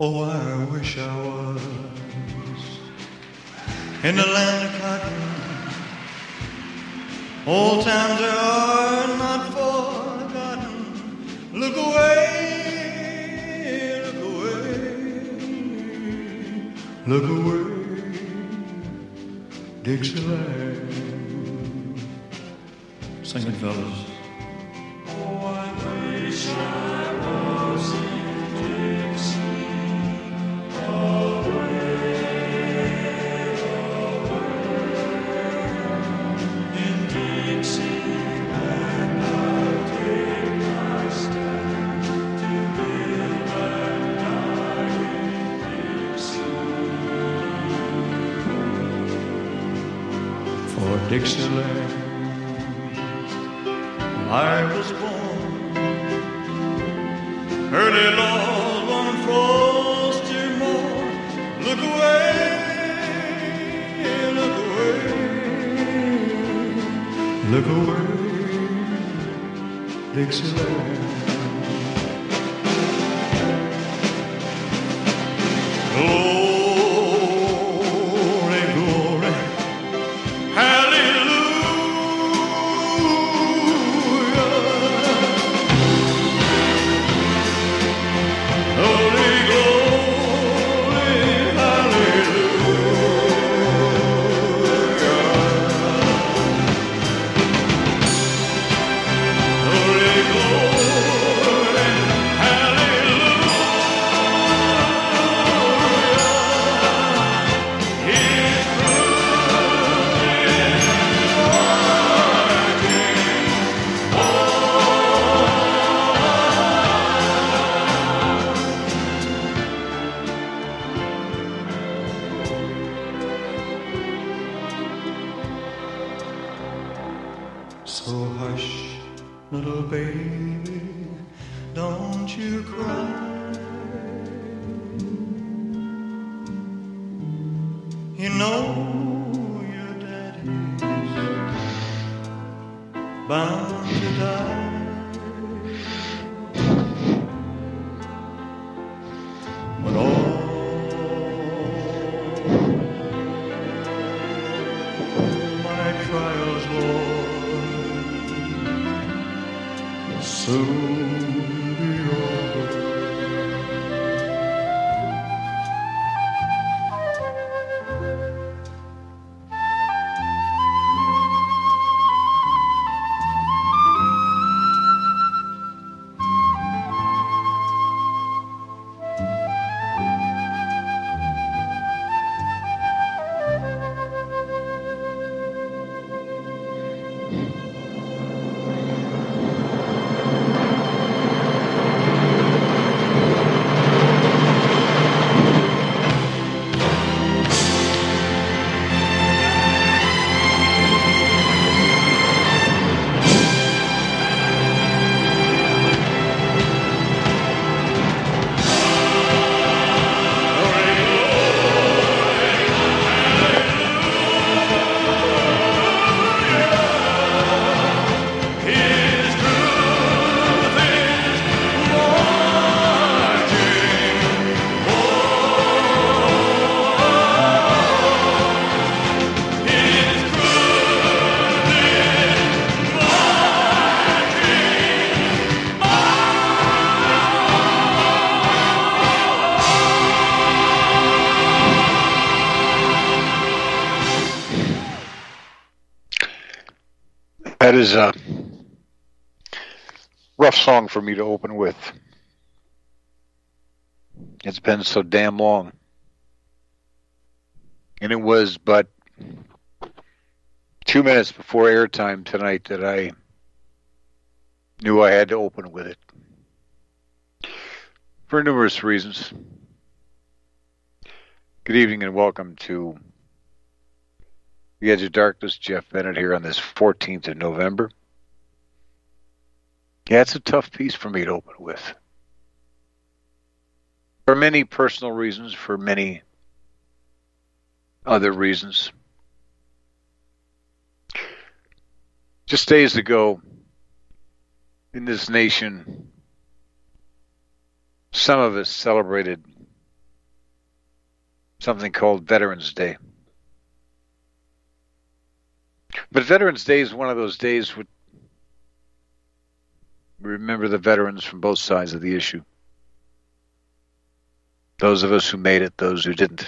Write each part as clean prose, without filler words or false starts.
Oh, I wish I was in the land of cotton. Old times they are not forgotten. Look away, look away, look away, Dixieland. Sing it, fellas. Oh, I wish I was in Dixie. Dixieland, I was born early Lord one frosty morn. Look away, look away, look away, Dixieland. Glory, glory, so hush, little baby, don't you cry. You know your daddy's bound to die. But all my trials, Lord, soon be over. That is a rough song for me to open with. It's been so damn long. And it was but 2 minutes before airtime tonight that I knew I had to open with it. For numerous reasons. Good evening and welcome to The Edge of Darkness. Jeff Bennett here on this 14th of November. Yeah, it's a tough piece for me to open with. For many personal reasons, for many other reasons. Just days ago, in this nation, some of us celebrated something called Veterans Day. But Veterans Day is one of those days we remember the veterans from both sides of the issue. Those of us who made it, those who didn't.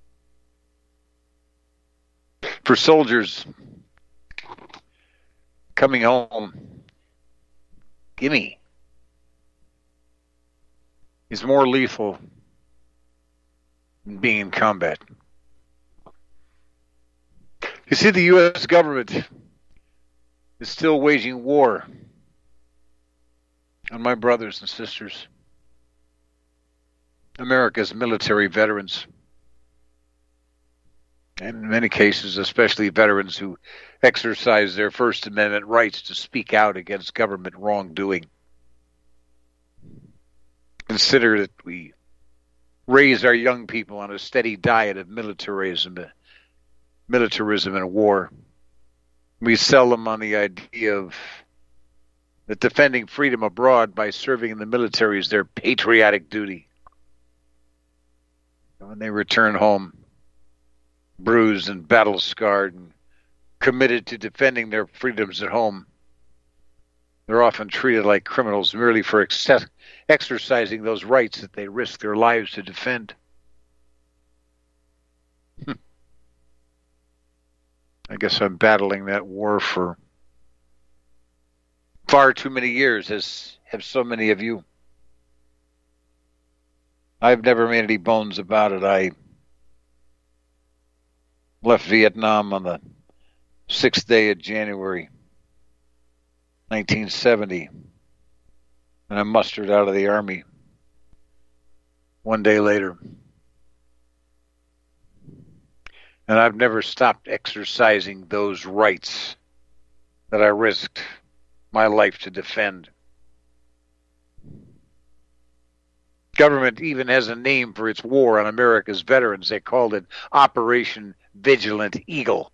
For soldiers coming home, gimme, is more lethal than being in combat. You see, the U.S. government is still waging war on my brothers and sisters, America's military veterans, and in many cases, especially veterans who exercise their First Amendment rights to speak out against government wrongdoing. Consider that we raise our young people on a steady diet of militarism and war. We sell them on the idea of that defending freedom abroad by serving in the military is their patriotic duty. And when they return home, bruised and battle-scarred and committed to defending their freedoms at home, they're often treated like criminals merely for exercising those rights that they risk their lives to defend. I guess I'm battling that war for far too many years, as have so many of you. I've never made any bones about it. I left Vietnam on the 6th day of January, 1970, and I mustered out of the Army one day later. And I've never stopped exercising those rights that I risked my life to defend. Government even has a name for its war on America's veterans. They called it Operation Vigilant Eagle.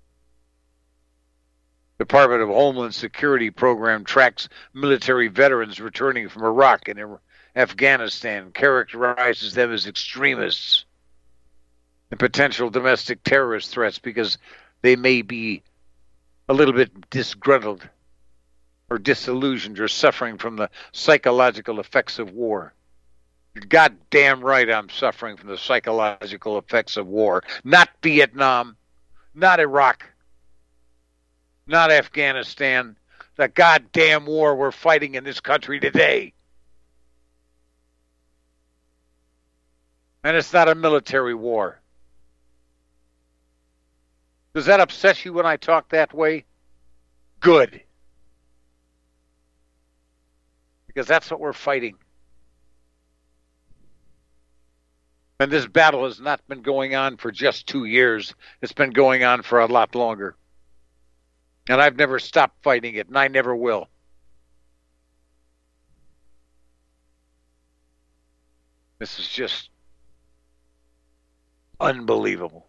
The Department of Homeland Security program tracks military veterans returning from Iraq and Afghanistan, characterizes them as extremists and potential domestic terrorist threats because they may be a little bit disgruntled or disillusioned or suffering from the psychological effects of war. You're goddamn right I'm suffering from the psychological effects of war. Not Vietnam, not Iraq, not Afghanistan. The goddamn war we're fighting in this country today. And it's not a military war. Does that upset you when I talk that way? Good. Because that's what we're fighting. And this battle has not been going on for just 2 years. It's been going on for a lot longer. And I've never stopped fighting it, and I never will. This is just unbelievable.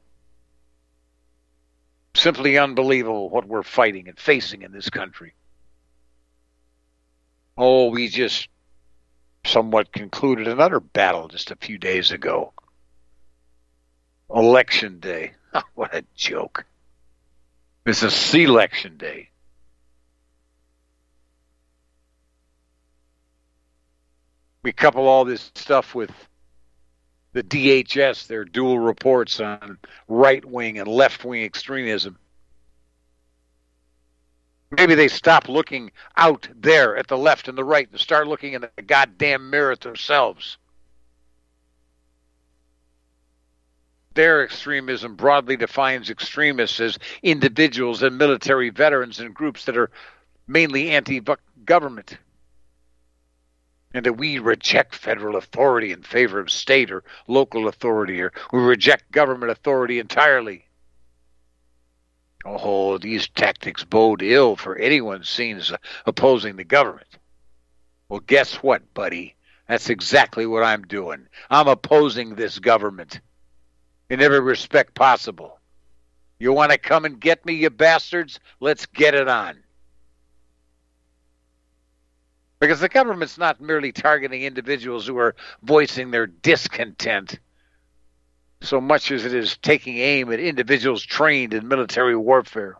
Simply unbelievable what we're fighting and facing in this country. Oh, we just somewhat concluded another battle just a few days ago. Election Day. What a joke. This is Selection Day. We couple all this stuff with the DHS, their dual reports on right-wing and left-wing extremism. Maybe they stop looking out there at the left and the right and start looking in the goddamn mirror themselves. Their extremism broadly defines extremists as individuals and military veterans and groups that are mainly anti-government. And that we reject federal authority in favor of state or local authority, or we reject government authority entirely. Oh, these tactics bode ill for anyone seen as opposing the government. Well, guess what, buddy? That's exactly what I'm doing. I'm opposing this government in every respect possible. You want to come and get me, you bastards? Let's get it on. Because the government's not merely targeting individuals who are voicing their discontent so much as it is taking aim at individuals trained in military warfare.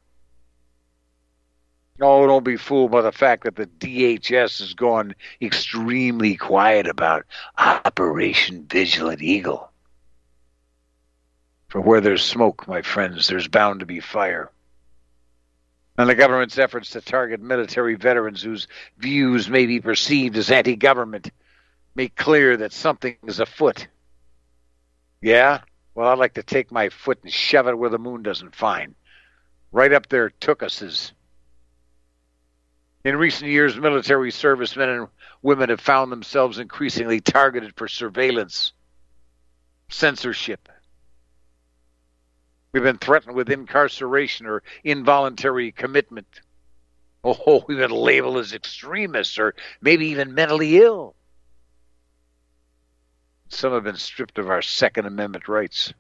Oh, don't be fooled by the fact that the DHS has gone extremely quiet about Operation Vigilant Eagle. For where there's smoke, my friends, there's bound to be fire. And the government's efforts to target military veterans whose views may be perceived as anti-government make clear that something is afoot. Yeah? Well, I'd like to take my foot and shove it where the moon doesn't find. Right up there, Tookuses. In recent years, military servicemen and women have found themselves increasingly targeted for surveillance, censorship. We've been threatened with incarceration or involuntary commitment. Oh, we've been labeled as extremists or maybe even mentally ill. Some have been stripped of our Second Amendment rights.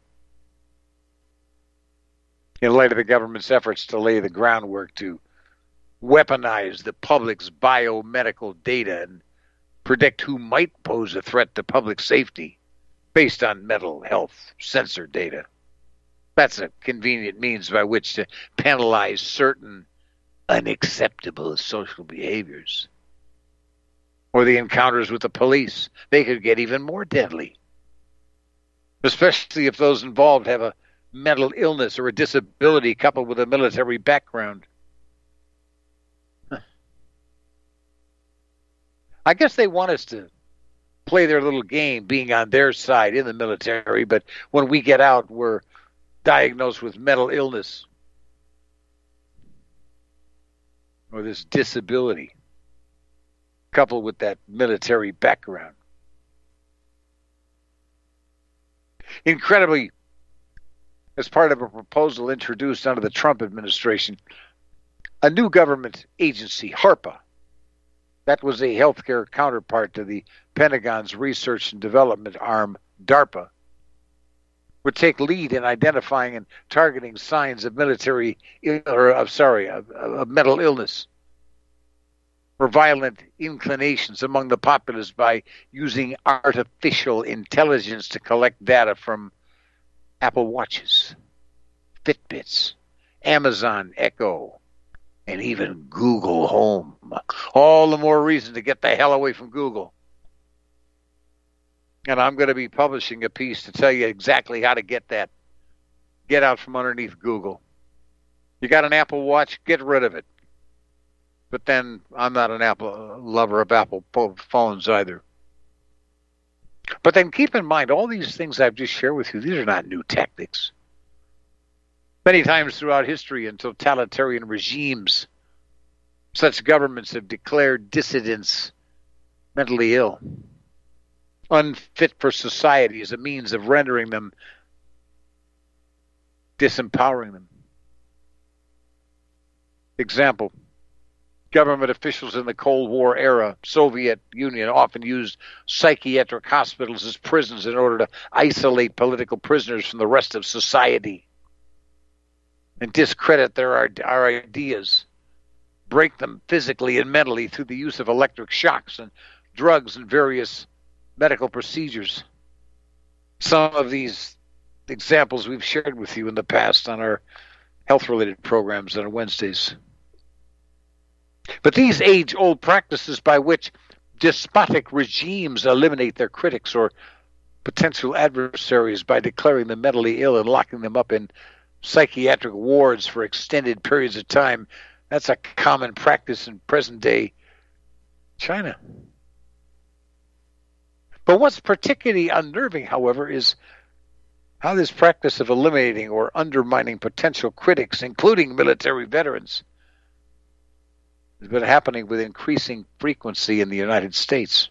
In light of the government's efforts to lay the groundwork to weaponize the public's biomedical data and predict who might pose a threat to public safety based on mental health sensor data. That's a convenient means by which to penalize certain unacceptable social behaviors. Or the encounters with the police. They could get even more deadly, especially if those involved have a mental illness or a disability coupled with a military background. I guess they want us to play their little game being on their side in the military, but when we get out, we're diagnosed with mental illness or this disability coupled with that military background. Incredibly, as part of a proposal introduced under the Trump administration, a new government agency, HARPA, that was a healthcare counterpart to the Pentagon's research and development arm, DARPA, would take lead in identifying and targeting signs of mental illness or violent inclinations among the populace by using artificial intelligence to collect data from Apple Watches, Fitbits, Amazon Echo, and even Google Home. All the more reason to get the hell away from Google. And I'm going to be publishing a piece to tell you exactly how to get out from underneath Google. You got an Apple Watch, get rid of it. But then I'm not an lover of Apple phones either. But then keep in mind, all these things I've just shared with you, these are not new tactics. Many times throughout history in totalitarian regimes, such governments have declared dissidents mentally ill, unfit for society as a means of rendering them, disempowering them. Example, government officials in the Cold War era, Soviet Union, often used psychiatric hospitals as prisons in order to isolate political prisoners from the rest of society and discredit our ideas, break them physically and mentally through the use of electric shocks and drugs and various medical procedures. Some of these examples we've shared with you in the past on our health-related programs on Wednesdays. But these age-old practices by which despotic regimes eliminate their critics or potential adversaries by declaring them mentally ill and locking them up in psychiatric wards for extended periods of time, that's a common practice in present-day China. But what's particularly unnerving, however, is how this practice of eliminating or undermining potential critics, including military veterans, has been happening with increasing frequency in the United States.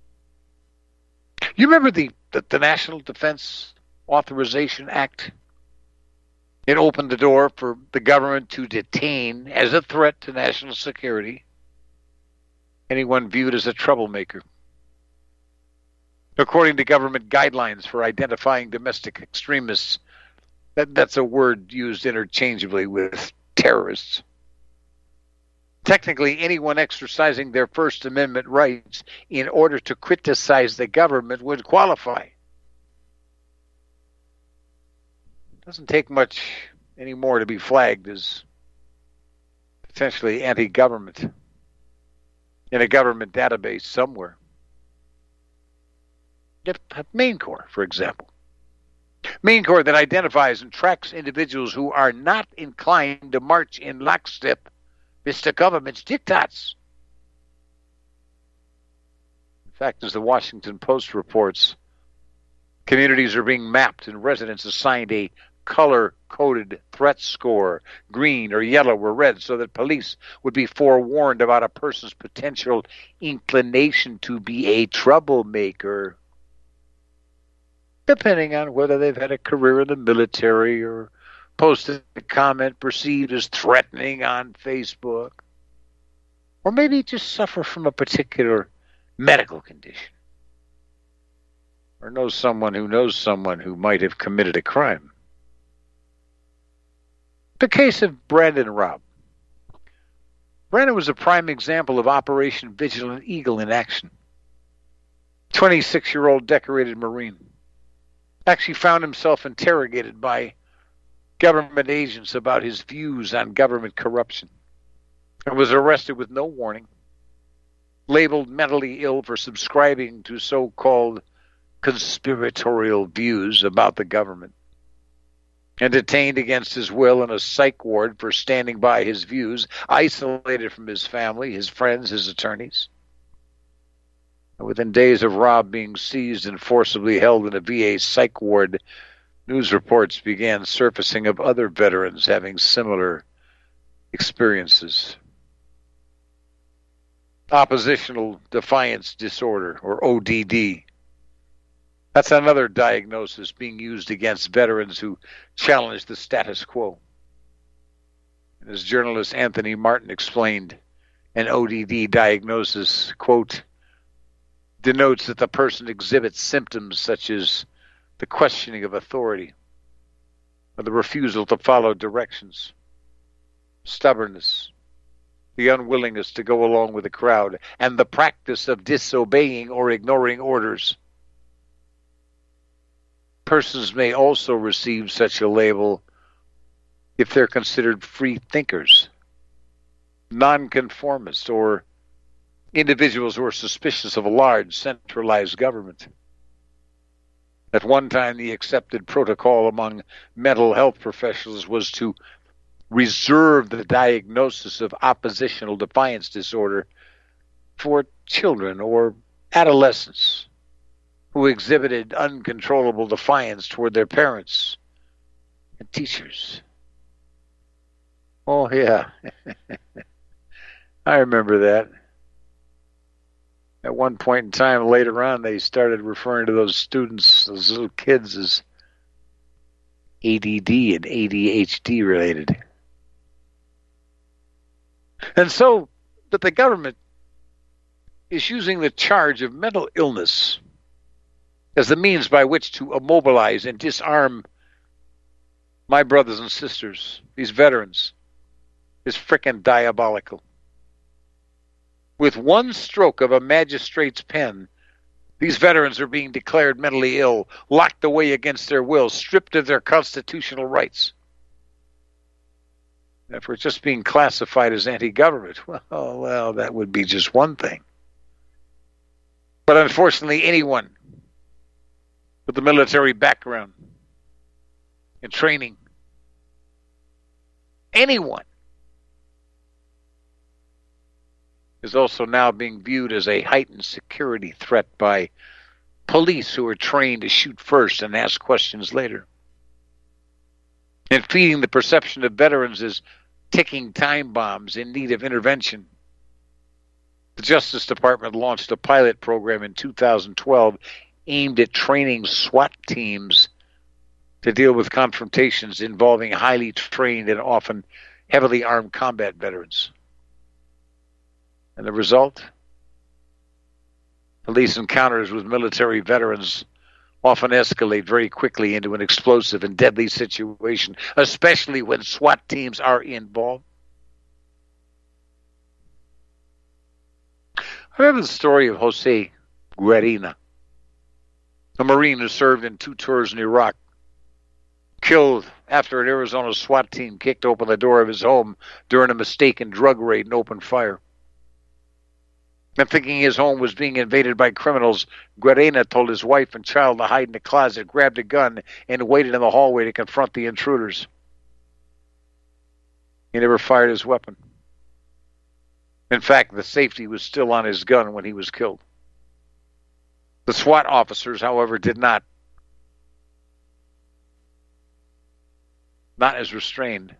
You remember the National Defense Authorization Act? It opened the door for the government to detain, as a threat to national security, anyone viewed as a troublemaker. According to government guidelines for identifying domestic extremists, that's a word used interchangeably with terrorists. Technically, anyone exercising their First Amendment rights in order to criticize the government would qualify. Doesn't take much anymore to be flagged as potentially anti-government in a government database somewhere. Get Marine Corps, for example. Marine Corps that identifies and tracks individuals who are not inclined to march in lockstep with the government's diktats. In fact, as the Washington Post reports, communities are being mapped and residents assigned a color-coded threat score, green or yellow or red, so that police would be forewarned about a person's potential inclination to be a troublemaker, depending on whether they've had a career in the military or posted a comment perceived as threatening on Facebook, or maybe just suffer from a particular medical condition, or knows someone who might have committed a crime. The case of Brandon Raub. Brandon was a prime example of Operation Vigilant Eagle in action. 26-year-old decorated Marine actually found himself interrogated by government agents about his views on government corruption and was arrested with no warning, labeled mentally ill for subscribing to so-called conspiratorial views about the government, and detained against his will in a psych ward for standing by his views, isolated from his family, his friends, his attorneys. And within days of Raub being seized and forcibly held in a VA psych ward, news reports began surfacing of other veterans having similar experiences. Oppositional defiance disorder, or ODD. That's another diagnosis being used against veterans who challenge the status quo. And as journalist Anthony Martin explained, an ODD diagnosis, quote, denotes that the person exhibits symptoms such as the questioning of authority, or the refusal to follow directions, stubbornness, the unwillingness to go along with the crowd, and the practice of disobeying or ignoring orders. Persons may also receive such a label if they're considered free thinkers, nonconformists, or individuals who are suspicious of a large centralized government. At one time, the accepted protocol among mental health professionals was to reserve the diagnosis of oppositional defiance disorder for children or adolescents who exhibited uncontrollable defiance toward their parents and teachers. Oh, yeah. I remember that. At one point in time, later on, they started referring to those students, those little kids, as ADD and ADHD related. And so that the government is using the charge of mental illness as the means by which to immobilize and disarm my brothers and sisters, these veterans, is frickin' diabolical. With one stroke of a magistrate's pen, these veterans are being declared mentally ill, locked away against their will, stripped of their constitutional rights. And if we're just being classified as anti-government, well, that would be just one thing. But unfortunately, anyone with a military background and training, anyone, is also now being viewed as a heightened security threat by police who are trained to shoot first and ask questions later. And feeding the perception of veterans as ticking time bombs in need of intervention. The Justice Department launched a pilot program in 2012 aimed at training SWAT teams to deal with confrontations involving highly trained and often heavily armed combat veterans. And the result? Police encounters with military veterans often escalate very quickly into an explosive and deadly situation, especially when SWAT teams are involved. I remember the story of Jose Guerina, a Marine who served in 2 tours in Iraq, killed after an Arizona SWAT team kicked open the door of his home during a mistaken drug raid and opened fire. And thinking his home was being invaded by criminals, Guarena told his wife and child to hide in the closet, grabbed a gun, and waited in the hallway to confront the intruders. He never fired his weapon. In fact, the safety was still on his gun when he was killed. The SWAT officers, however, did not as restrained,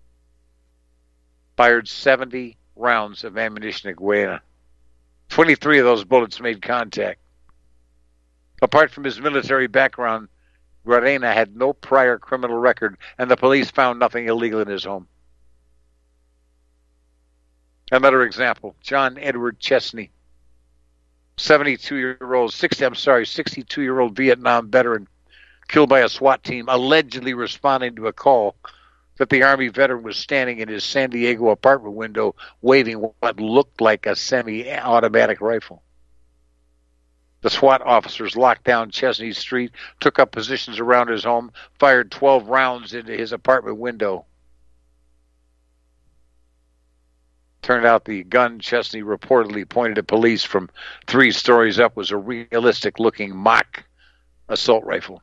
fired 70 rounds of ammunition at Guarena. 23 of those bullets made contact. Apart from his military background, Guarena had no prior criminal record, and the police found nothing illegal in his home. Another example, John Edward Chesney, 62-year-old Vietnam veteran, killed by a SWAT team, allegedly responding to a call that the Army veteran was standing in his San Diego apartment window waving what looked like a semi-automatic rifle. The SWAT officers locked down Chesney Street, took up positions around his home, fired 12 rounds into his apartment window. Turned out the gun Chesney reportedly pointed at police from 3 stories up was a realistic-looking mock assault rifle.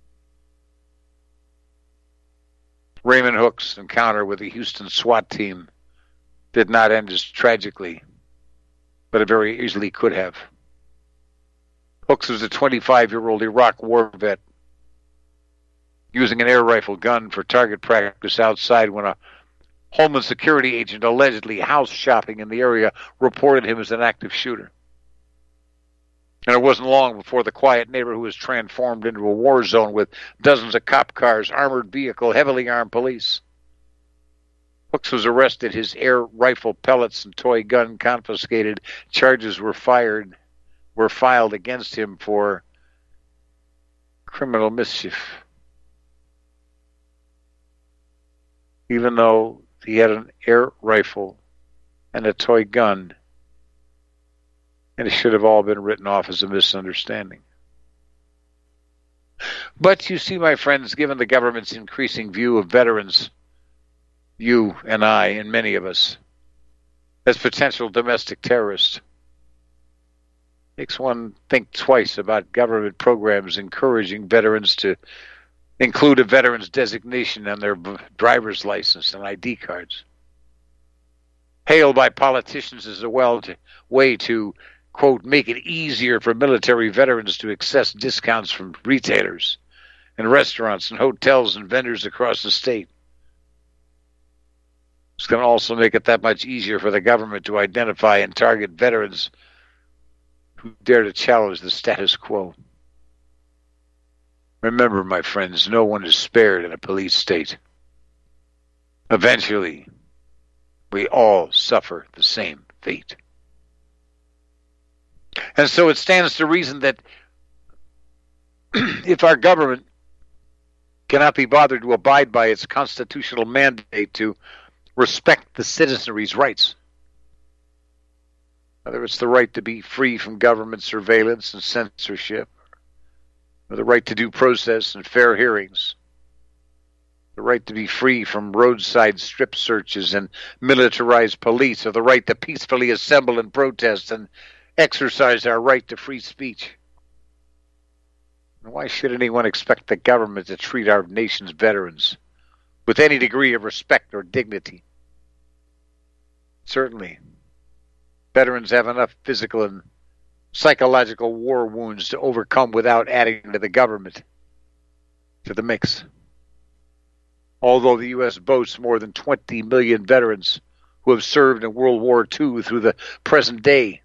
Raymond Hook's encounter with the Houston SWAT team did not end as tragically, but it very easily could have. Hooks was a 25-year-old Iraq war vet using an air rifle gun for target practice outside when a Homeland Security agent allegedly house shopping in the area reported him as an active shooter. And it wasn't long before the quiet neighborhood was transformed into a war zone with dozens of cop cars, armored vehicle, heavily armed police. Hooks was arrested, his air rifle pellets and toy gun confiscated. Charges were filed against him for criminal mischief. Even though he had an air rifle and a toy gun, and it should have all been written off as a misunderstanding. But you see, my friends, given the government's increasing view of veterans, you and I and many of us, as potential domestic terrorists, makes one think twice about government programs encouraging veterans to include a veteran's designation on their driver's license and ID cards. Hailed by politicians as a way to, quote, make it easier for military veterans to access discounts from retailers and restaurants and hotels and vendors across the state. It's going to also make it that much easier for the government to identify and target veterans who dare to challenge the status quo. Remember, my friends, no one is spared in a police state. Eventually, we all suffer the same fate. And so it stands to reason that if our government cannot be bothered to abide by its constitutional mandate to respect the citizenry's rights, whether it's the right to be free from government surveillance and censorship, or the right to due process and fair hearings, the right to be free from roadside strip searches and militarized police, or the right to peacefully assemble and protest and exercise our right to free speech. And why should anyone expect the government to treat our nation's veterans with any degree of respect or dignity? Certainly, veterans have enough physical and psychological war wounds to overcome without adding to the government to the mix. Although the U.S. boasts more than 20 million veterans who have served in World War II through the present day,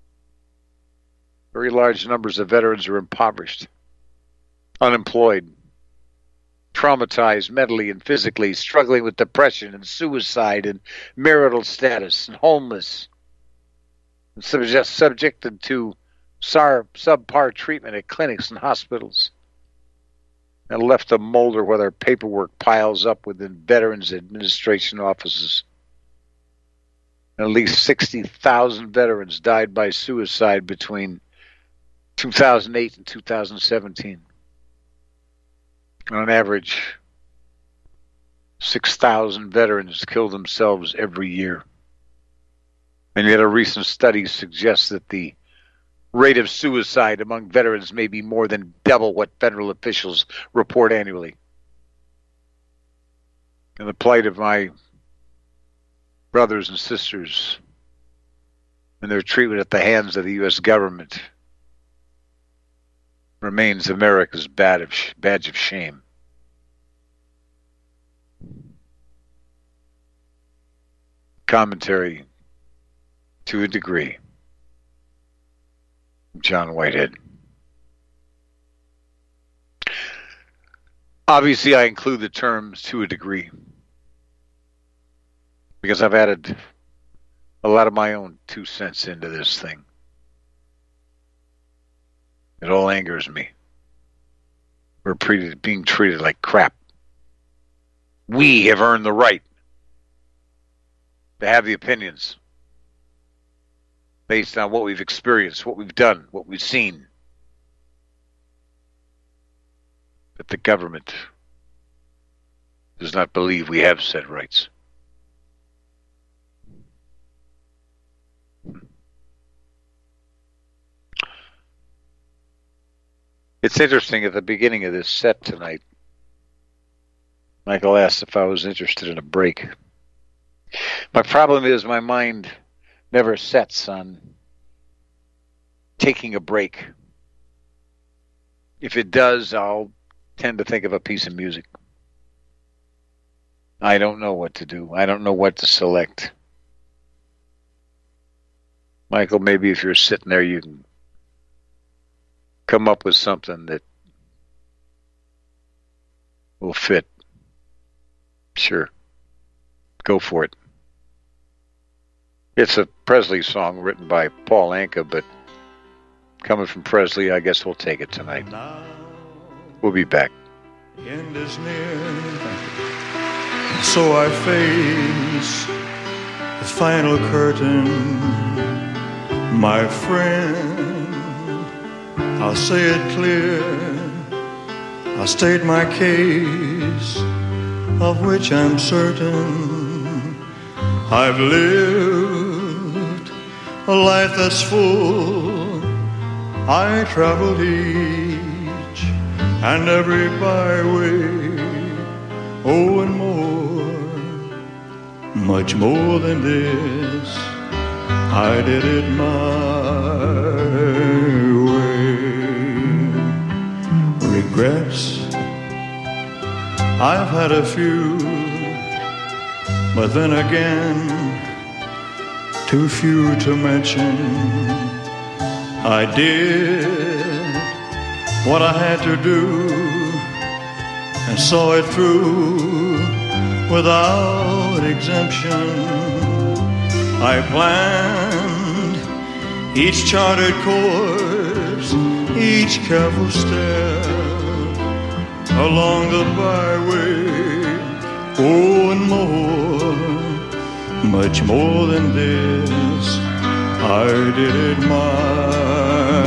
very large numbers of veterans are impoverished, unemployed, traumatized mentally and physically, struggling with depression and suicide and marital status and homeless, and subjected to subpar treatment at clinics and hospitals, and left to molder where their paperwork piles up within Veterans Administration offices. At least 60,000 veterans died by suicide between 2008 and 2017. On average, 6,000 veterans kill themselves every year. And yet a recent study suggests that the rate of suicide among veterans may be more than double what federal officials report annually. And the plight of my brothers and sisters and their treatment at the hands of the U.S. government remains America's badge of shame. Commentary to a degree. John Whitehead. Obviously, I include the terms to a degree because I've added a lot of my own 2 cents into this thing. It all angers me. We're being treated like crap. We have earned the right to have the opinions based on what we've experienced, what we've done, what we've seen. But the government does not believe we have said rights. It's interesting, at the beginning of this set tonight, Michael asked if I was interested in a break. My problem is my mind never sets on taking a break. If it does, I'll tend to think of a piece of music. I don't know what to do. I don't know what to select. Michael, maybe if you're sitting there, you can come up with something that will fit. Sure. Go for it. It's a Presley song written by Paul Anka, but coming from Presley, I guess we'll take it tonight. We'll be back. The end is near, so I face the final curtain. My friend, I'll say it clear, I'll state my case, of which I'm certain. I've lived a life that's full. I traveled each and every byway, oh, and more, much more than this. I did it my way. Regrets, I've had a few, but then again, too few to mention. I did what I had to do and saw it through without exemption. I planned each charted course, each careful step along the byway, oh, and more, much more than this. I did it my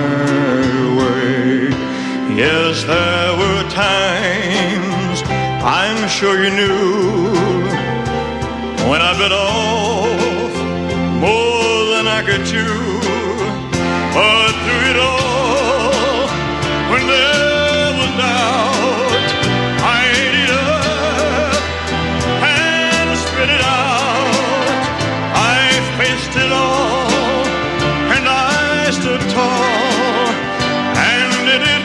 way. Yes, there were times, I'm sure you knew, when I bit off more than I could chew. But through it all, when there was doubt, I ate it up and spit it out. I faced it all, and I stood tall and did it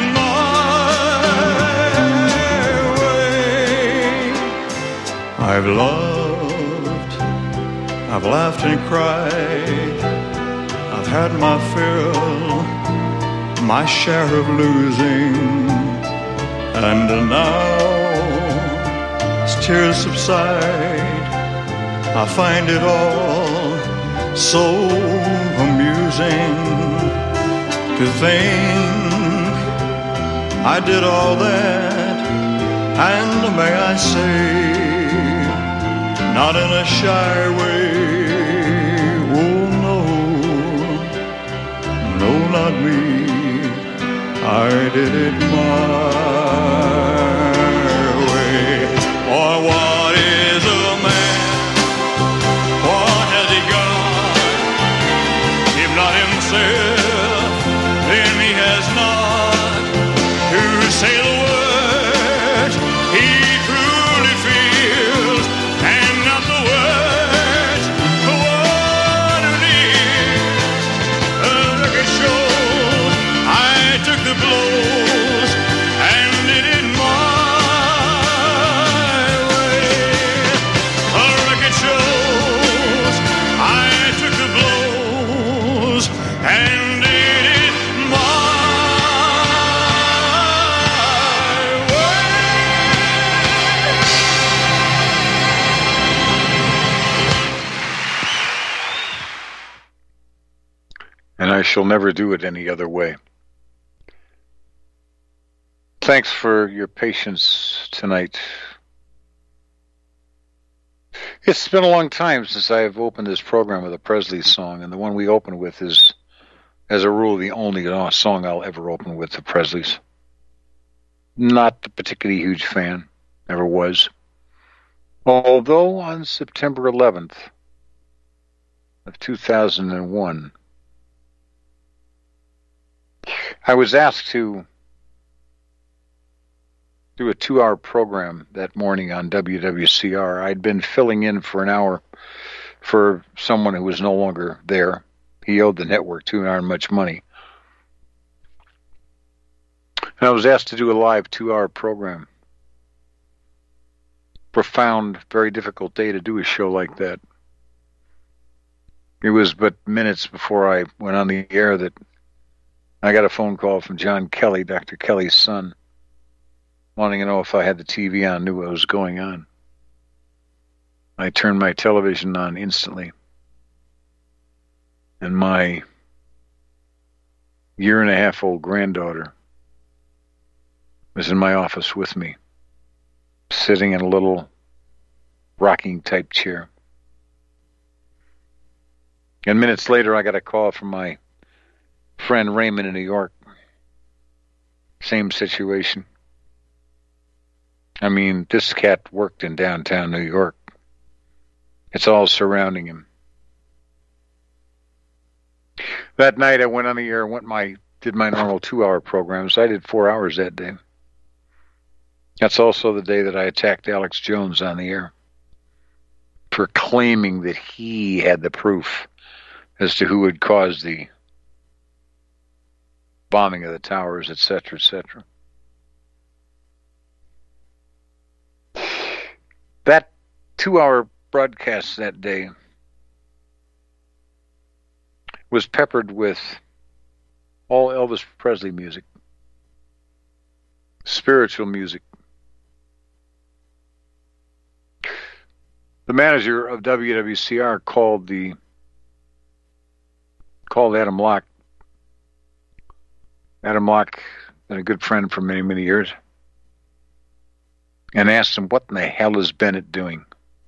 my way. I've loved, I've laughed and cried, I've had my fill, my share of losing, and now as tears subside, I find it all so amusing to think I did all that, and may I say, not in a shy way. Oh no, no, not me. I did it my way. Or what shall never do it any other way. Thanks for your patience tonight. It's been a long time since I've opened this program with a Presley song, and the one we open with is, as a rule, the only song I'll ever open with the Presleys. Not a particularly huge fan, never was. Although on September 11th of 2001, I was asked to do a 2-hour program that morning on WWCR. I'd been filling in for an hour for someone who was no longer there. He owed the network too darn much money. And I was asked to do a live 2-hour program. Profound, very difficult day to do a show like that. It was but minutes before I went on the air that I got a phone call from John Kelly, Dr. Kelly's son, wanting to know if I had the TV on, knew what was going on. I turned my television on instantly, and my 1.5-year-old granddaughter was in my office with me, sitting in a little rocking type chair. And minutes later, I got a call from my friend Raymond in New York. Same situation. I mean, this cat worked in downtown New York. It's all surrounding him. That night I went on the air and did my normal 2-hour programs. I did 4 hours that day. That's also the day that I attacked Alex Jones on the air for claiming that he had the proof as to who had caused the bombing of the towers, etc., etc. That 2-hour broadcast that day was peppered with all Elvis Presley music, spiritual music. The manager of WWCR called Adam Locke. Adam Locke, been a good friend for many, many years, and asked him, what in the hell is Bennett doing?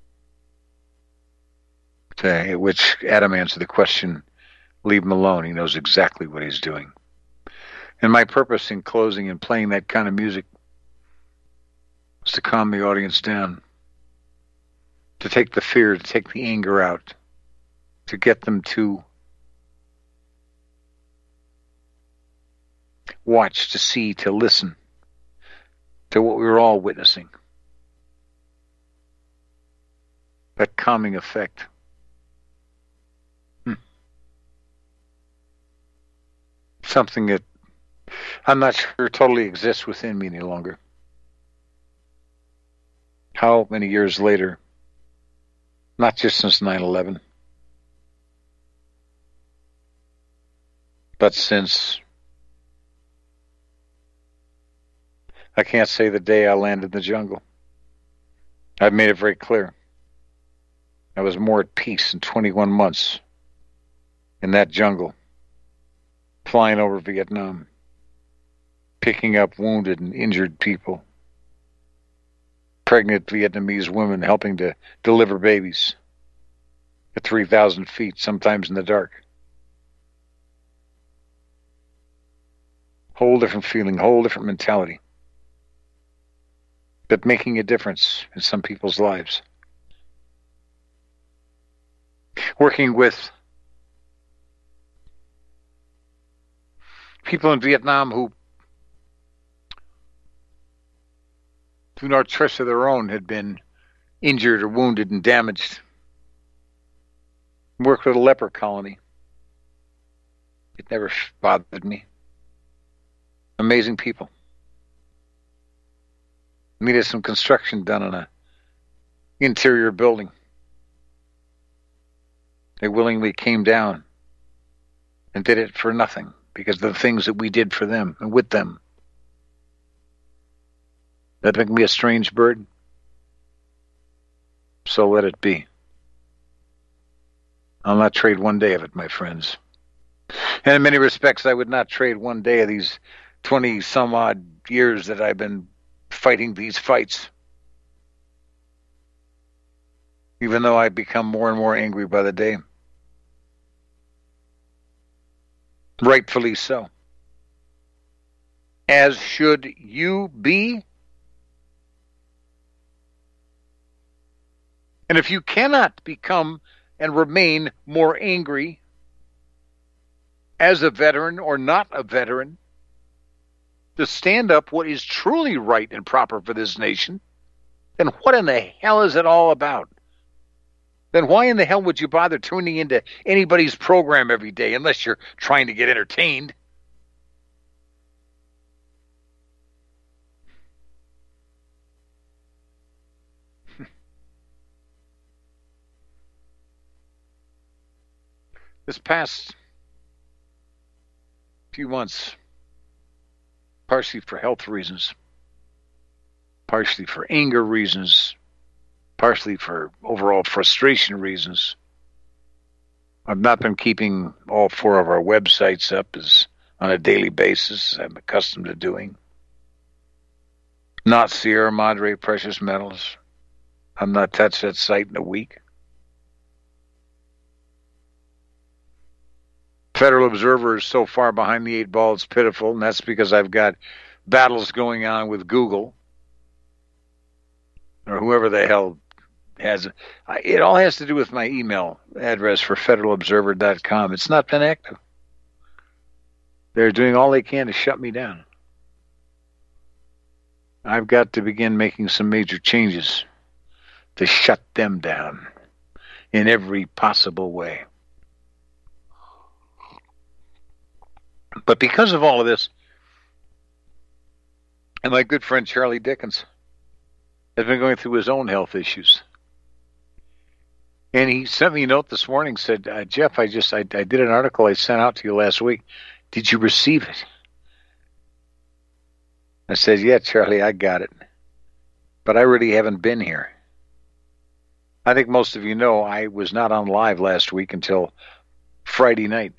To which Adam answered the question, leave him alone. He knows exactly what he's doing. And my purpose in closing and playing that kind of music was to calm the audience down, to take the fear, to take the anger out, to get them to watch, to see, to listen to what we were all witnessing. That calming effect. Something that I'm not sure totally exists within me any longer. How many years later, not just since 9/11, but since, I can't say the day I landed in the jungle. I've made it very clear. I was more at peace in 21 months in that jungle, flying over Vietnam, picking up wounded and injured people, pregnant Vietnamese women helping to deliver babies at 3,000 feet, sometimes in the dark. Whole different feeling, whole different mentality, but making a difference in some people's lives. Working with people in Vietnam who, through no choice of their own, had been injured or wounded and damaged. Worked with a leper colony. It never bothered me. Amazing people. Needed some construction done on an interior building. They willingly came down and did it for nothing because of the things that we did for them and with them. That make me a strange bird? So let it be. I'll not trade one day of it, my friends. And in many respects, I would not trade one day of these 20 some odd years that I've been fighting these fights. Even though I become more and more angry by the day. Rightfully so. As should you be. And if you cannot become and remain more angry as a veteran or not a veteran, to stand up what is truly right and proper for this nation, then what in the hell is it all about? Then why in the hell would you bother tuning into anybody's program every day unless you're trying to get entertained? This past few months, partially for health reasons, partially for anger reasons, partially for overall frustration reasons, I've not been keeping all 4 of our websites up as on a daily basis I'm accustomed to doing. Not Sierra Madre Precious Metals. I've not touched that site in a week. Federal Observer is so far behind the 8 ball, it's pitiful, and that's because I've got battles going on with Google or whoever the hell has it. It all has to do with my email address for federalobserver.com. It's not been active. They're doing all they can to shut me down. I've got to begin making some major changes to shut them down in every possible way. But because of all of this, and my good friend Charlie Dickens has been going through his own health issues. And he sent me a note this morning, said, Jeff, I did an article I sent out to you last week. Did you receive it? I said, yeah, Charlie, I got it. But I really haven't been here. I think most of you know I was not on live last week until Friday night.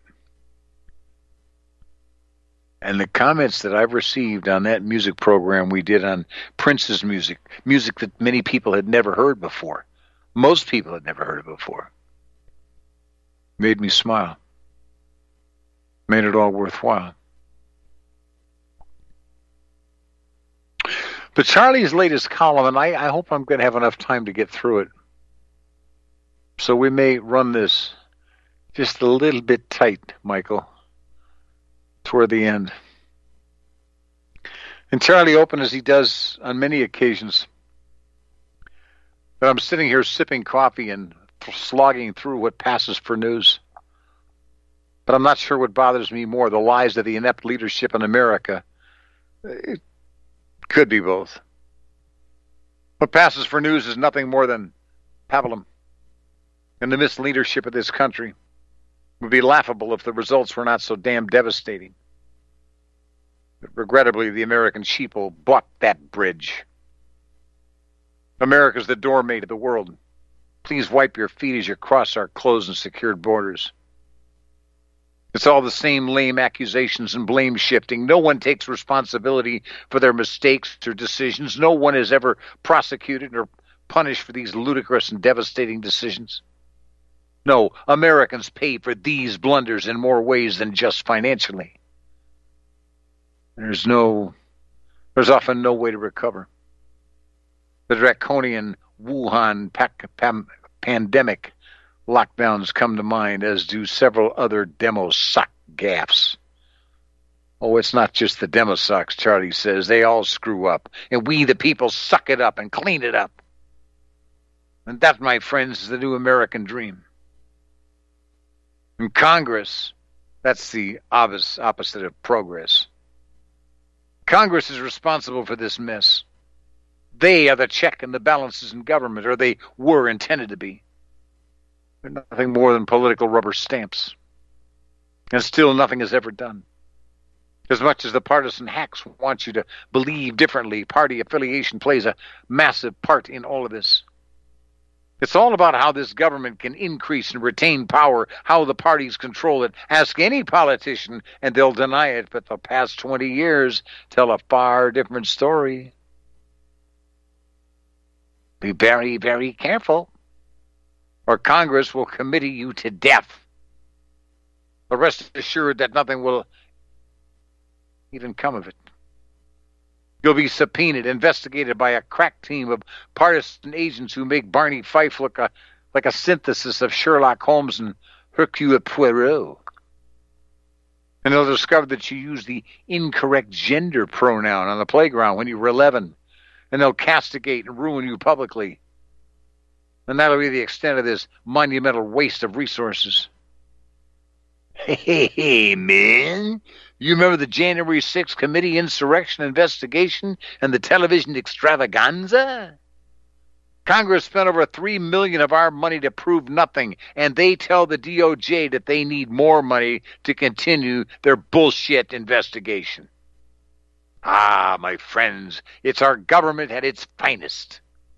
And the comments that I've received on that music program we did on Prince's music that many people had never heard before, most people had never heard it before, made me smile, made it all worthwhile. But Charlie's latest column, and I hope I'm going to have enough time to get through it, so we may run this just a little bit tight, Michael, toward the end. And Charlie opened, as he does on many occasions, that I'm sitting here sipping coffee and slogging through what passes for news. But I'm not sure what bothers me more, the lies of the inept leadership in America. It could be both. What passes for news is nothing more than pablum. And the misleadership of this country would be laughable if the results were not so damn devastating. But regrettably, the American sheeple bought that bridge. America's the doormate of the world. Please wipe your feet as you cross our closed and secured borders. It's all the same lame accusations and blame shifting. No one takes responsibility for their mistakes or decisions. No one is ever prosecuted or punished for these ludicrous and devastating decisions. No, Americans pay for these blunders in more ways than just financially. There's often no way to recover. The draconian Wuhan pandemic lockdowns come to mind, as do several other demo-suck gaffes. Oh, it's not just the demo-sucks, Charlie says. They all screw up, and we, the people, suck it up and clean it up. And that, my friends, is the new American dream. In Congress, that's the opposite of progress. Congress is responsible for this mess. They are the check and the balances in government, or they were intended to be. They're nothing more than political rubber stamps. And still nothing is ever done. As much as the partisan hacks want you to believe differently, party affiliation plays a massive part in all of this. It's all about how this government can increase and retain power, how the parties control it. Ask any politician, and they'll deny it, but the past 20 years tell a far different story. Be very, very careful, or Congress will committee you to death. But rest assured that nothing will even come of it. You'll be subpoenaed, investigated by a crack team of partisan agents who make Barney Fife look like a synthesis of Sherlock Holmes and Hercule Poirot. And they'll discover that you used the incorrect gender pronoun on the playground when you were 11. And they'll castigate and ruin you publicly. And that'll be the extent of this monumental waste of resources. Hey, man. You remember the January 6th committee insurrection investigation and the television extravaganza? Congress spent over $3 million of our money to prove nothing, and they tell the DOJ that they need more money to continue their bullshit investigation. Ah, my friends, it's our government at its finest.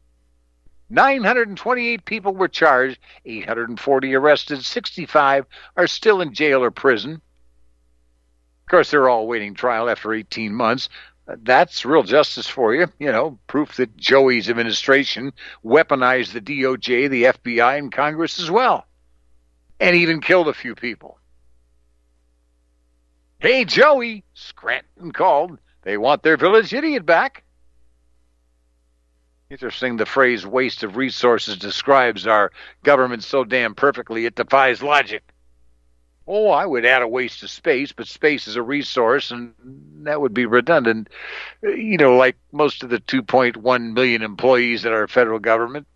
928 people were charged, 840 arrested, 65 are still in jail or prison. Of course, they're all waiting trial after 18 months. That's real justice for you. You know, proof that Joey's administration weaponized the DOJ, the FBI, and Congress as well. And even killed a few people. Hey, Joey, Scranton called. They want their village idiot back. Interesting, the phrase waste of resources describes our government so damn perfectly it defies logic. Oh, I would add a waste of space, but space is a resource, and that would be redundant. You know, like most of the 2.1 million employees at our federal government.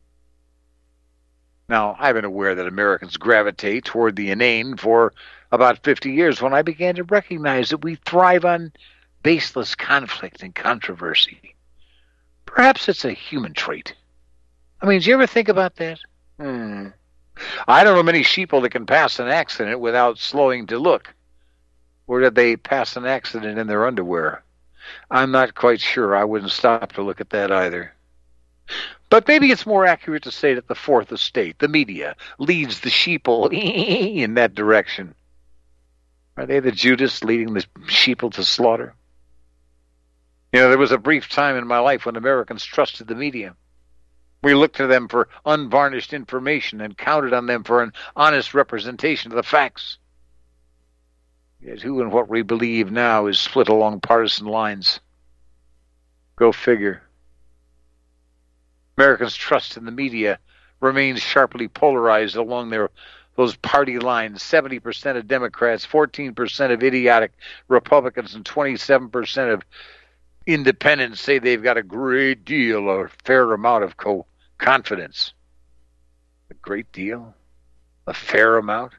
Now, I've been aware that Americans gravitate toward the inane for about 50 years when I began to recognize that we thrive on baseless conflict and controversy. Perhaps it's a human trait. I mean, do you ever think about that? I don't know many sheeple that can pass an accident without slowing to look. Or did they pass an accident in their underwear? I'm not quite sure. I wouldn't stop to look at that either. But maybe it's more accurate to say that the fourth estate, the media, leads the sheeple in that direction. Are they the Judas leading the sheeple to slaughter? You know, there was a brief time in my life when Americans trusted the media. We looked to them for unvarnished information and counted on them for an honest representation of the facts. Yet who and what we believe now is split along partisan lines. Go figure. Americans' trust in the media remains sharply polarized along those party lines. 70% of Democrats, 14% of idiotic Republicans, and 27% of independents say they've got a great deal or fair amount of confidence. A great deal? A fair amount?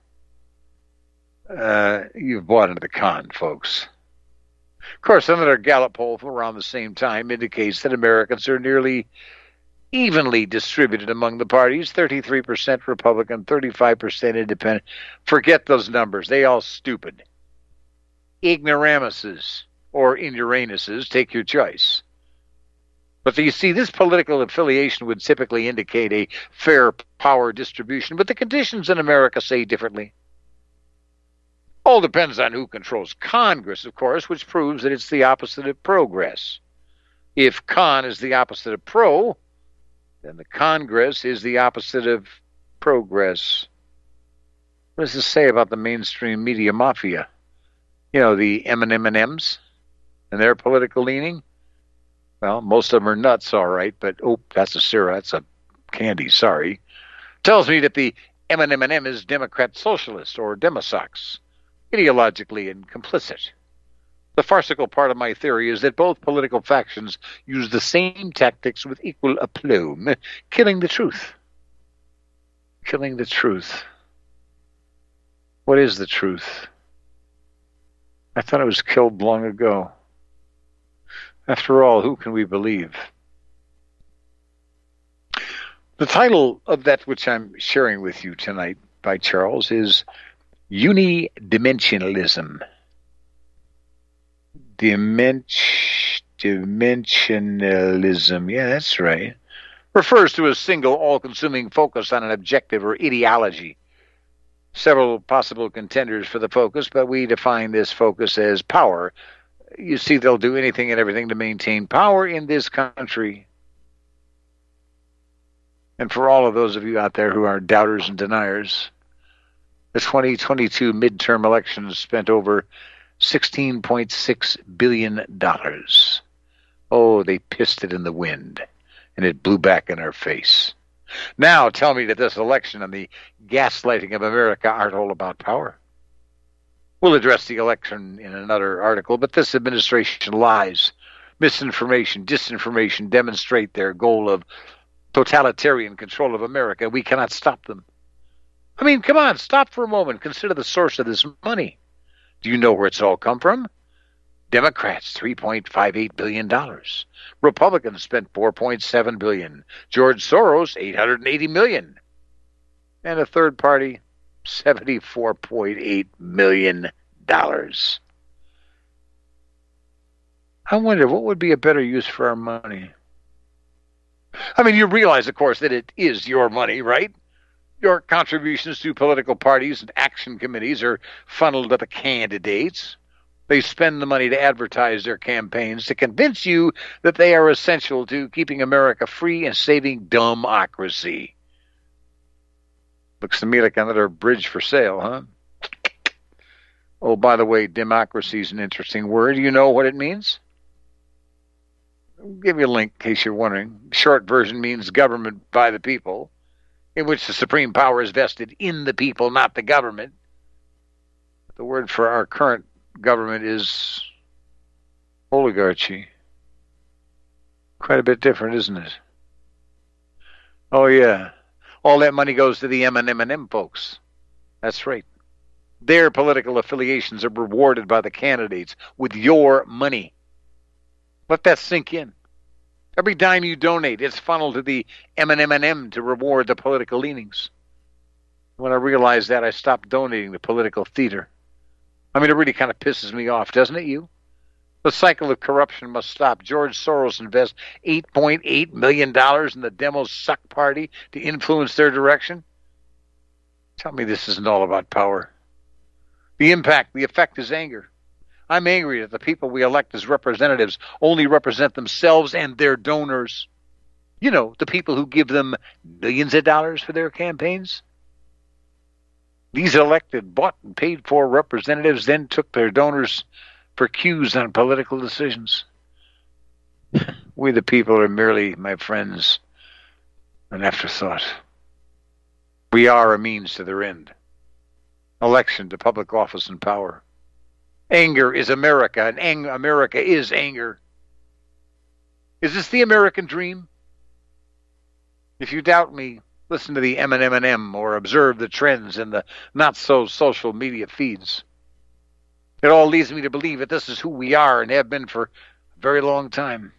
You've bought into the con, folks. Of course, another Gallup poll from around the same time indicates that Americans are nearly evenly distributed among the parties. 33% Republican, 35% independent. Forget those numbers. They all stupid. Ignoramuses. Or in Uranuses, take your choice. But you see, this political affiliation would typically indicate a fair power distribution, but the conditions in America say differently. All depends on who controls Congress, of course, which proves that it's the opposite of progress. If con is the opposite of pro, then the Congress is the opposite of progress. What does this say about the mainstream media mafia? You know, the M&Ms? And their political leaning? Well, most of them are nuts, all right, but that's a syrup, that's a candy, sorry. Tells me that the M&M is Democrat Socialist or Demosox, ideologically and complicit. The farcical part of my theory is that both political factions use the same tactics with equal aplomb, killing the truth. Killing the truth. What is the truth? I thought it was killed long ago. After all, who can we believe? The title of that which I'm sharing with you tonight by Charles is Unidimensionalism. Dimensionalism. Yeah, that's right. refers to a single, all-consuming focus on an objective or ideology. Several possible contenders for the focus, but we define this focus as power. You see, they'll do anything and everything to maintain power in this country. And for all of those of you out there who are doubters and deniers, the 2022 midterm elections spent over $16.6 billion. Oh, they pissed it in the wind, and it blew back in our face. Now tell me that this election and the gaslighting of America aren't all about power. We'll address the election in another article, but this administration lies, misinformation, disinformation demonstrate their goal of totalitarian control of America. We cannot stop them. I mean, come on, stop for a moment. Consider the source of this money. Do you know where it's all come from? Democrats, $3.58 billion. Republicans spent $4.7 billion. George Soros, $880 million. And a third party, $74.8 million. I wonder what would be a better use for our money. I mean, you realize, of course, that it is your money, right? Your contributions to political parties and action committees are funneled to the candidates. They spend the money to advertise their campaigns to convince you that they are essential to keeping America free and saving democracy. Looks to me like another bridge for sale, huh? Oh, by the way, democracy is an interesting word. You know what it means? I'll give you a link in case you're wondering. Short version means government by the people, in which the supreme power is vested in the people, not the government. The word for our current government is oligarchy. Quite a bit different, isn't it? Oh, yeah. All that money goes to the M&M folks. That's right. Their political affiliations are rewarded by the candidates with your money. Let that sink in. Every dime you donate, it's funneled to the M&M to reward the political leanings. When I realized that, I stopped donating to political theater. I mean, it really kind of pisses me off, doesn't it, you? The cycle of corruption must stop. George Soros invests $8.8 million in the Demo Suck Party to influence their direction. Tell me this isn't all about power. The impact, the effect is anger. I'm angry that the people we elect as representatives only represent themselves and their donors. You know, the people who give them millions of dollars for their campaigns. These elected, bought and paid for representatives then took their donors for cues on political decisions. We the people are merely, my friends, an afterthought. We are a means to their end. Election to public office and power. Anger is America, and America is anger. Is this the American dream? If you doubt me, listen to the M&M or observe the trends in the not-so-social media feeds. It all leads me to believe that this is who we are and have been for a very long time.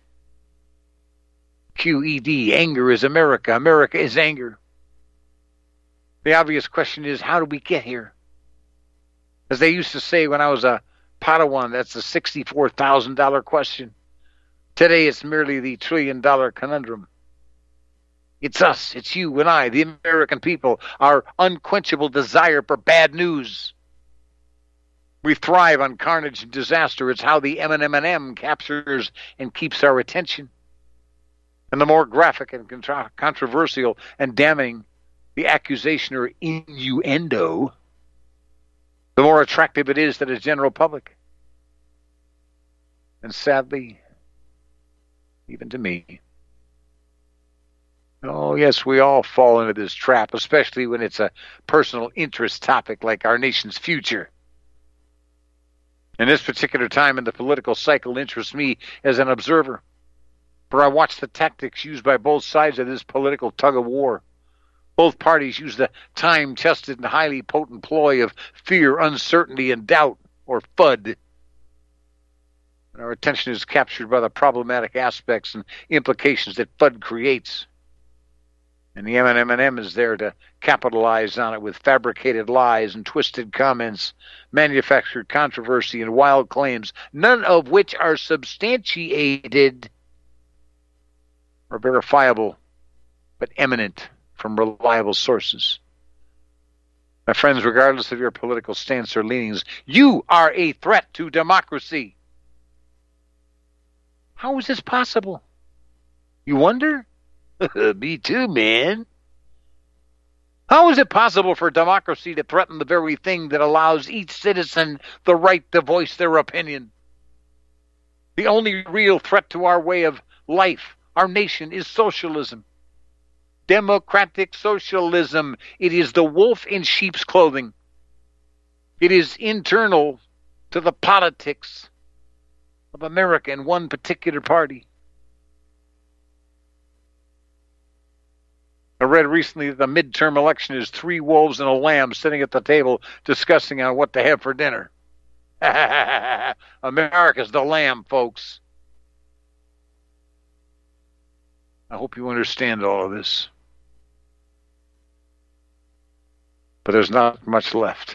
QED, anger is America. America is anger. The obvious question is, how did we get here? As they used to say when I was a Padawan, that's a $64,000 question. Today it's merely the $1 trillion conundrum. It's us, it's you and I, the American people, our unquenchable desire for bad news. We thrive on carnage and disaster. It's how the M&M captures and keeps our attention. And the more graphic and controversial and damning the accusation or innuendo, the more attractive it is to the general public. And sadly, even to me. Oh, yes, we all fall into this trap, especially when it's a personal interest topic like our nation's future. And this particular time in the political cycle interests me as an observer, for I watch the tactics used by both sides of this political tug-of-war. Both parties use the time-tested and highly potent ploy of fear, uncertainty, and doubt, or FUD. And our attention is captured by the problematic aspects and implications that FUD creates. And the M&M is there to capitalize on it with fabricated lies and twisted comments, manufactured controversy, and wild claims, none of which are substantiated or verifiable but eminent from reliable sources. My friends, regardless of your political stance or leanings, you are a threat to democracy. How is this possible? You wonder? Me too, man. How is it possible for democracy to threaten the very thing that allows each citizen the right to voice their opinion? The only real threat to our way of life, our nation, is socialism. Democratic socialism. It is the wolf in sheep's clothing. It is internal to the politics of America and one particular party. I read recently that the midterm election is 3 wolves and a lamb sitting at the table discussing on what to have for dinner. America's the lamb, folks. I hope you understand all of this. But there's not much left.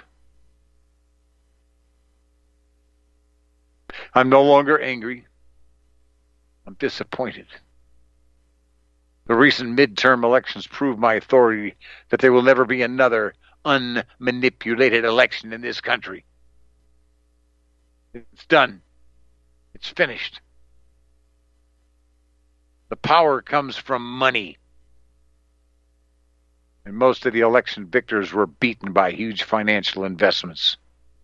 I'm no longer angry. I'm disappointed. The recent midterm elections prove my authority that there will never be another unmanipulated election in this country. It's done. It's finished. The power comes from money. And most of the election victors were beaten by huge financial investments.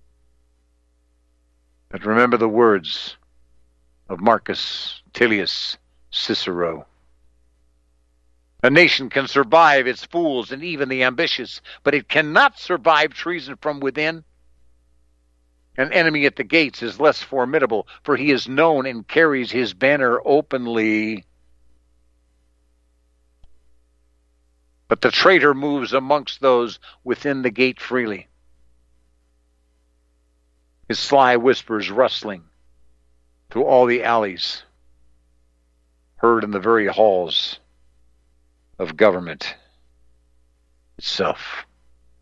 But remember the words of Marcus Tullius Cicero. A nation can survive its fools and even the ambitious, but it cannot survive treason from within. An enemy at the gates is less formidable, for he is known and carries his banner openly. But the traitor moves amongst those within the gate freely. His sly whispers rustling through all the alleys, heard in the very halls of government itself.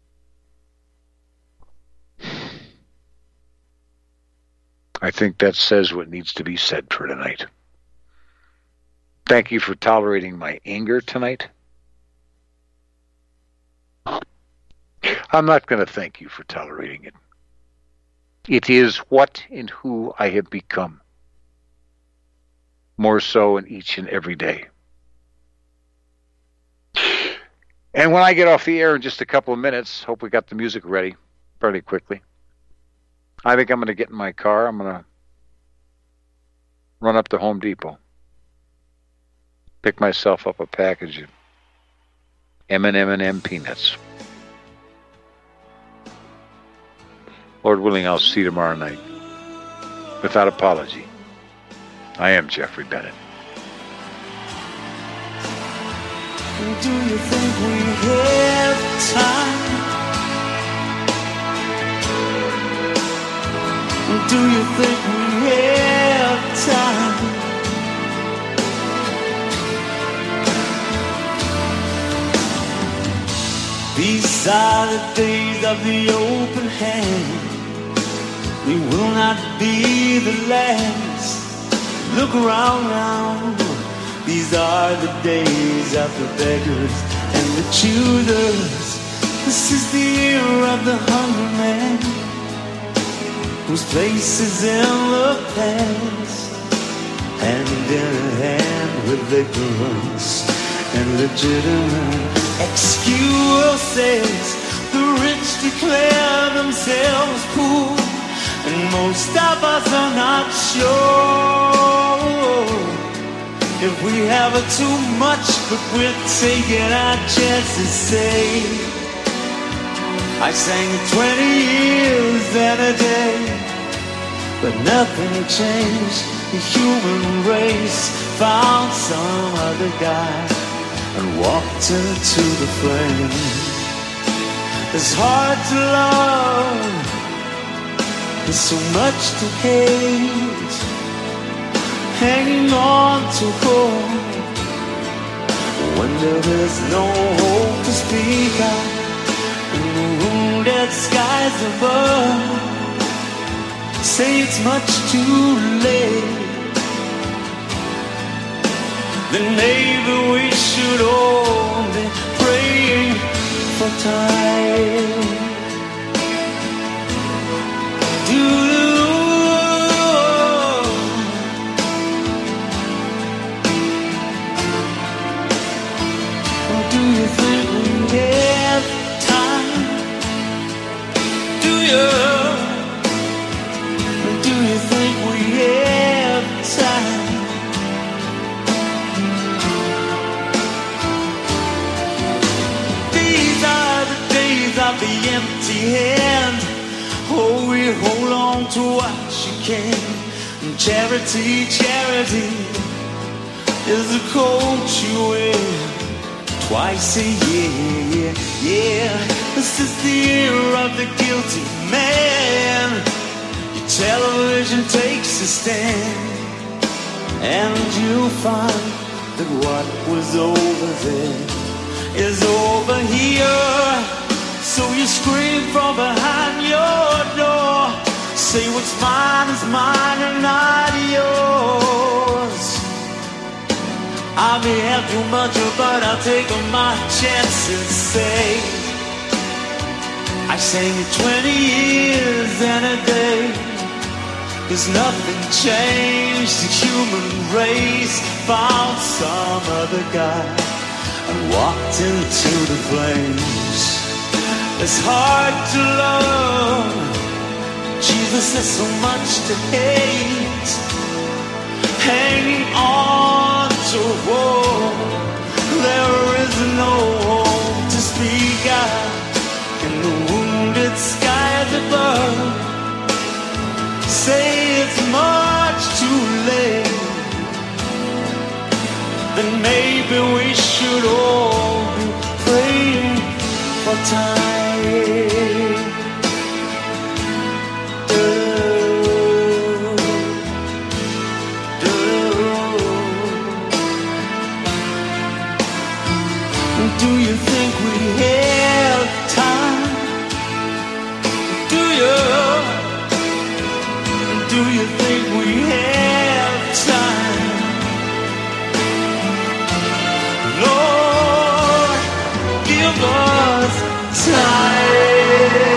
I think that says what needs to be said for tonight. Thank you for tolerating my anger tonight. I'm not going to thank you for tolerating it. It is what and who I have become. More so in each and every day. And when I get off the air in just a couple of minutes, hope we got the music ready fairly quickly. I think I'm going to get in my car. I'm going to run up to Home Depot. Pick myself up a package of M&M peanuts. Lord willing, I'll see you tomorrow night. Without apology. I am Jeffrey Bennett. Do you think we have time? Do you think we have time? These are the days of the open hand. We will not be the last. Look around now. These are the days of the beggars and the choosers. This is the year of the hungry man, whose place is in the past, hand in hand with ignorance and legitimate excuses. The rich declare themselves poor, and most of us are not sure if we have too much, but we're taking our chances. Say, I sang 20 years and a day, but nothing changed. The human race found some other guy and walked into the flame. It's hard to love, there's so much to hate, hanging on to hope when there's no hope to speak out in the wounded skies above. Say it's much too late. then maybe we should all be praying for time. Do you think we have time? Do you think we have time? These are the days of the empty hand. Oh, we hold on to what you can. Charity, charity is the coat you wear twice a year, yeah. This is the year of the guilty man. Your television takes a stand, and you'll find that what was over there is over here. So you scream from behind your door, say what's mine is mine and not yours. I may have too much, but I'll take my chances. Say I sang it 20 years and a day. There's nothing changed. The human race found some other guy and walked into the flames. It's hard to love. Jesus has so much to hate. Hanging on to hope. There is no hope to speak out in the wounded skies above. Say it's much too late. Then maybe we should all be praying for time. Do you think we have time? Do you think we have time? Lord, give us time.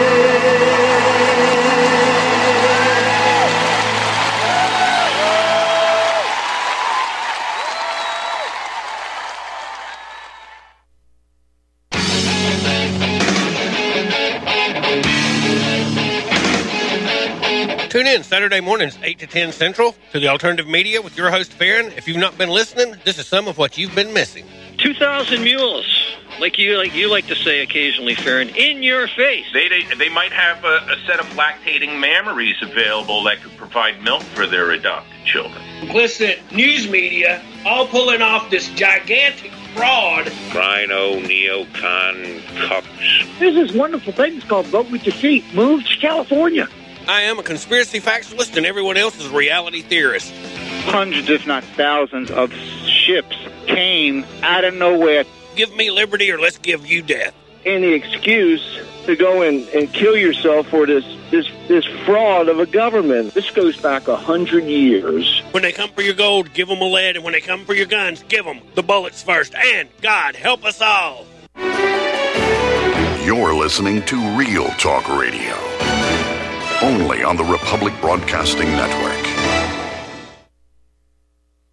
Tune in Saturday mornings, 8 to 10 Central, to the Alternative Media with your host, Farron. If you've not been listening, this is some of what you've been missing. 2,000 mules, like you like to say occasionally, Farron, in your face. They might have a set of lactating mammaries available that could provide milk for their adopted children. Listen, news media, all pulling off this gigantic fraud. Rhino, neocon, cucks. There's this wonderful thing called Vote With Your Feet. Move to California. I am a conspiracy factualist, and everyone else is a reality theorist. Hundreds, if not thousands, of ships came out of nowhere. Give me liberty or let's give you death. Any excuse to go and kill yourself for this fraud of a government. This goes back 100 years. When they come for your gold, give them a lead, and when they come for your guns, give them the bullets first. And God help us all. You're listening to Real Talk Radio, only on the Republic Broadcasting Network.